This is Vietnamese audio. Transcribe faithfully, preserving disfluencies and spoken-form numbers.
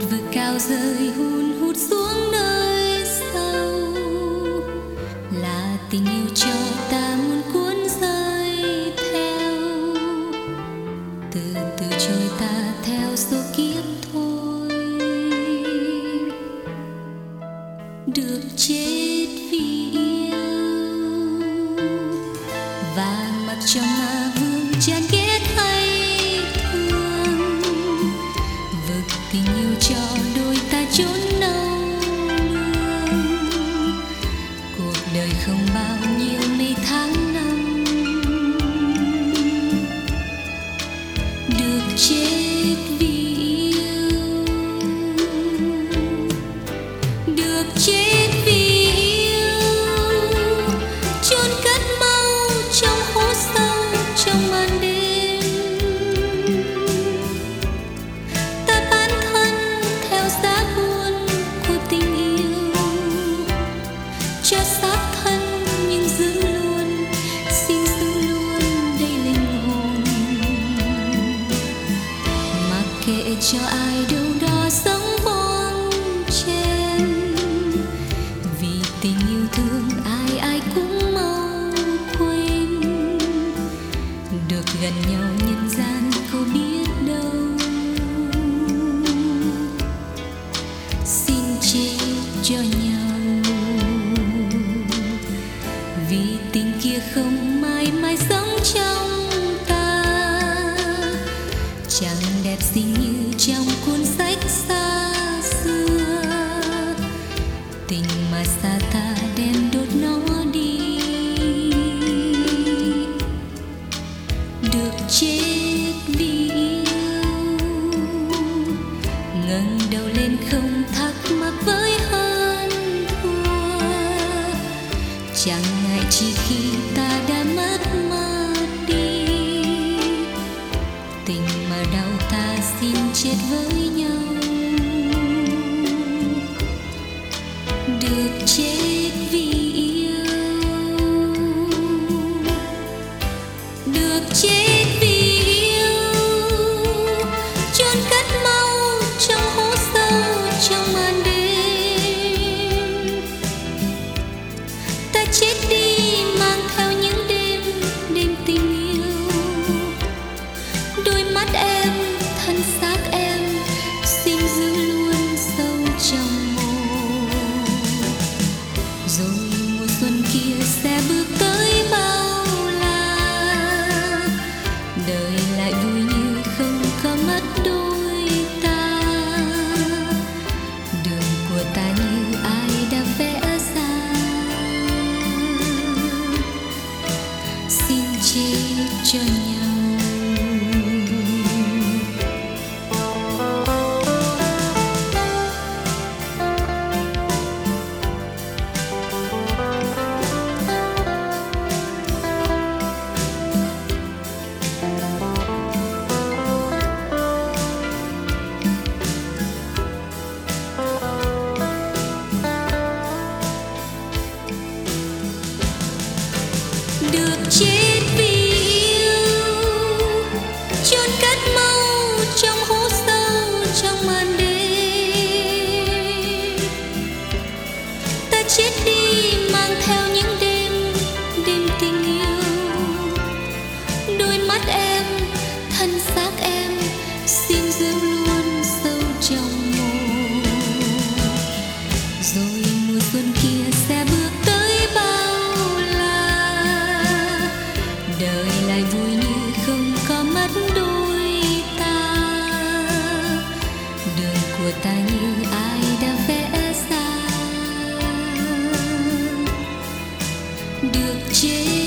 vực cao rơi hun hút xuống nơi sâu, là tình yêu cho ta muốn cuốn rơi theo, từ từ trôi ta theo số kiếp thôi, được chết vì yêu và mặc cho ma vương chán ghét hay thương, vực tình yêu cho đôi ta chốn nâu nương, cuộc đời không bao nhiêu mấy tháng năm, được chết vì yêu, được chết vì yêu, chôn cất mau trong hố sâu trong màn đêm, ta bán thân theo giá buồn của tình yêu, cho xác thân nhưng giữ luôn, xin giữ luôn đây linh hồn, mặc kệ cho ai đâu đó sống bon chen, vì tình yêu thương ai ai cũng mau quên, được gần nhau nhân gian có biết đâu, xin chết cho nhau, vì tình kia không mãi mãi sống trong ta, chẳng đẹp gì như trong cuốn sách xa xưa, tình mà xa ta đem đốt nó đi, được chết vì yêu, ngẩng đầu lên không thắc mắc với hơn thua, chẳng ngại chỉ khi ta đã mất mát đi, tình mà đau ta xin chết với nhau, được chết vì yêu, được chết vì yêu, chôn cất mau trong hố sâu trong màn đêm, ta chết đi mang theo những đêm đêm tình yêu, đôi mắt em thân xác em xin giữ luôn sâu trong mồ, rồi mùa xuân kia sẽ bước tới bao la, đời lại vui như không có mất đôi ta, đường của ta như ai đã vẽ ra, xin chết cho nhau. Được chết vì yêu, chôn cất mau trong hố sâu trong màn đêm, ta chết đi mang theo những đêm đêm tình yêu, đôi mắt em thân xác em xin giữ luôn sâu trong mồ, rồi mùa xuân kia sẽ bước tới bao la, đời lại vui như không có mất đôi ta, đường của ta như ai đã vẽ ra, được chết